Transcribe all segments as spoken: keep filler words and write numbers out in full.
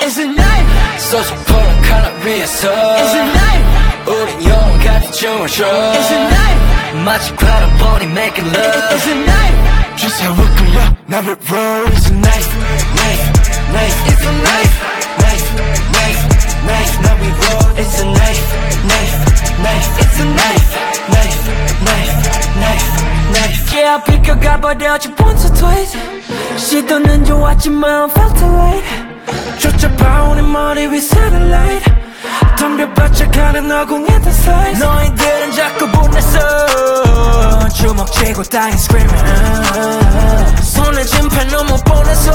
It's a knife 서서퍼런 칼날 위에서 It's a knife 우린 영원 같은 춤을 춰 It's a knife 마치 바람버리 making love It's a knife 주사위 끌려 나를 roll It's a knife, knife, knife It's a knife Knife, knife, knife Now we roll It's a knife, knife, knife It's a knife Knife, knife, knife, knife Yeah, 비켜가버렸지 once or twice 시도는 좋았지만 felt too late 쫓아봐 우리 머리 위 satellite 덤벼봤자 가는 어공했던 size 너희들은 자꾸 분해서 주먹쥐고 dying screaming 손에 진팔 너무 뻔해서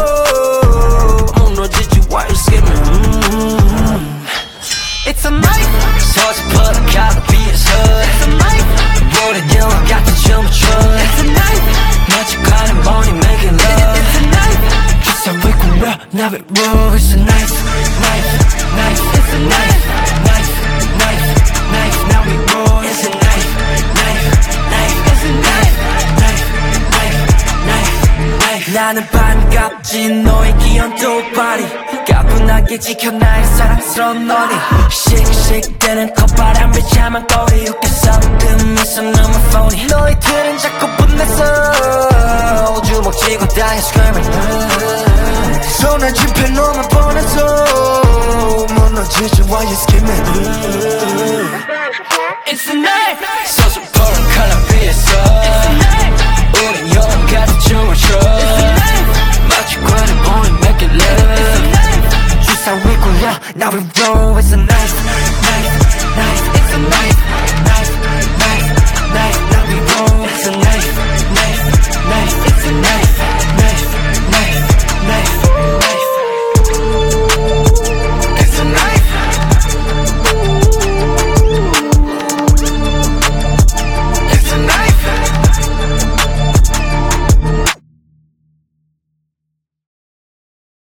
무너지지 why you skimming It's a knife 서서퍼런 칼날 위에서 It's a knife 우린 영원 같은 춤을 춰 It's a knife 마치 바람버리 making love It's a knife 주사위 끌려 나를 roll It's a knife, knife, knife It's a knife Knife, knife, knife Now we roll It's a knife, knife, knife It's a knife Knife, knife, knife, knife 나는 반갑지 너의 귀여운 두 발이 가뿐하게 지켜 나의 사랑스러운 너니 씩씩대는 콧바람을 참은 꼬리 웃겨서 그 미소 너무 phony 너희들은 자꾸 분해서 주먹쥐고 dying screaming 손에 집혀 너무 뻔해서 무너지지 why you skimming It's a knife